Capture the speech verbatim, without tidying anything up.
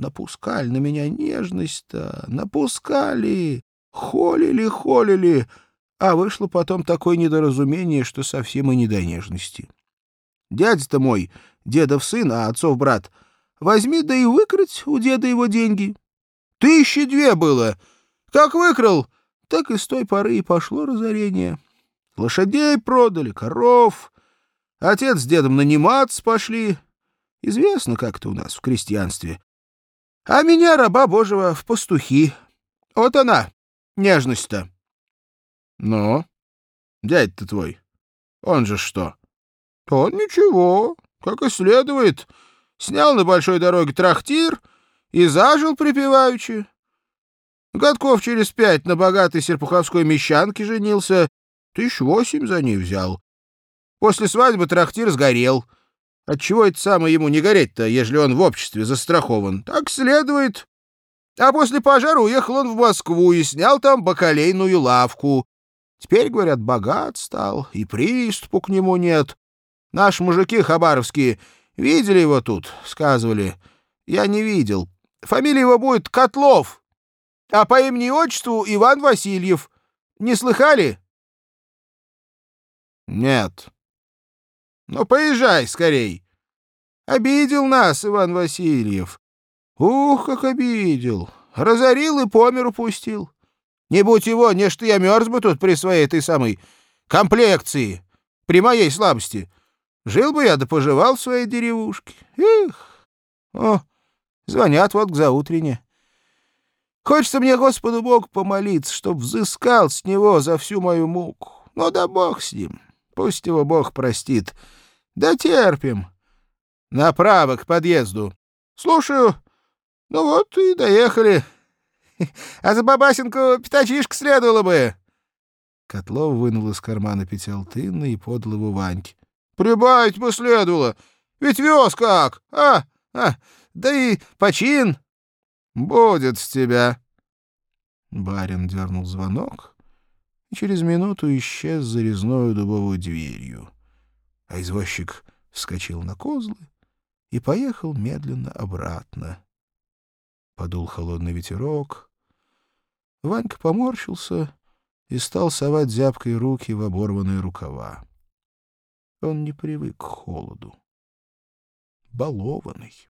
Напускали на меня нежность-то, напускали, холили, холили, а вышло потом такое недоразумение, что совсем и не до нежности. Дядя-то мой, дедов сын, а отцов брат, возьми да и выкрать у деда его деньги. Тысячи две было. Как выкрал, так и с той поры и пошло разорение. Лошадей продали, коров. Отец с дедом наниматься пошли. Известно как-то у нас в крестьянстве. А меня, раба Божьего, в пастухи. Вот она, нежность-то. Ну, дядя-то твой, он же что? Он ничего, как и следует. Снял на большой дороге трактир и зажил припеваючи. Годков через пять на богатой серпуховской мещанке женился, тысяч восемь за ней взял. После свадьбы трактир сгорел. Отчего это самое ему не гореть-то, ежели он в обществе застрахован? Так следует. А после пожара уехал он в Москву и снял там бакалейную лавку. Теперь, говорят, богат стал, и приступу к нему нет. Наши мужики хабаровские видели его тут, сказывали. Я не видел. Фамилия его будет Котлов, а по имени и отчеству Иван Васильев. Не слыхали? Нет. Ну, поезжай скорей. Обидел нас Иван Васильев. Ух, как обидел. Разорил и по миру пустил. Не будь его, не что я мерз бы тут при своей этой самой комплекции, при моей слабости. Жил бы я да поживал в своей деревушке. Эх! О, звонят вот к заутрене. Хочется мне Господу Богу помолиться, чтоб взыскал с него за всю мою муку. Ну да Бог с ним. Пусть его Бог простит. Да терпим. Направо к подъезду. Слушаю. Ну вот и доехали. А за бабасенку пятачишка следовало бы. Котлов вынул из кармана пятиалтынный и подал его Ваньке. Прибавить бы следовало. Ведь вез как. А, а, да и почин. Будет с тебя. Барин дернул звонок и через минуту исчез за резною дубовой дверью. А извозчик вскочил на козлы и поехал медленно обратно. Подул холодный ветерок. Ванька поморщился и стал совать зябкой руки в оборванные рукава. Он не привык к холоду. Балованный.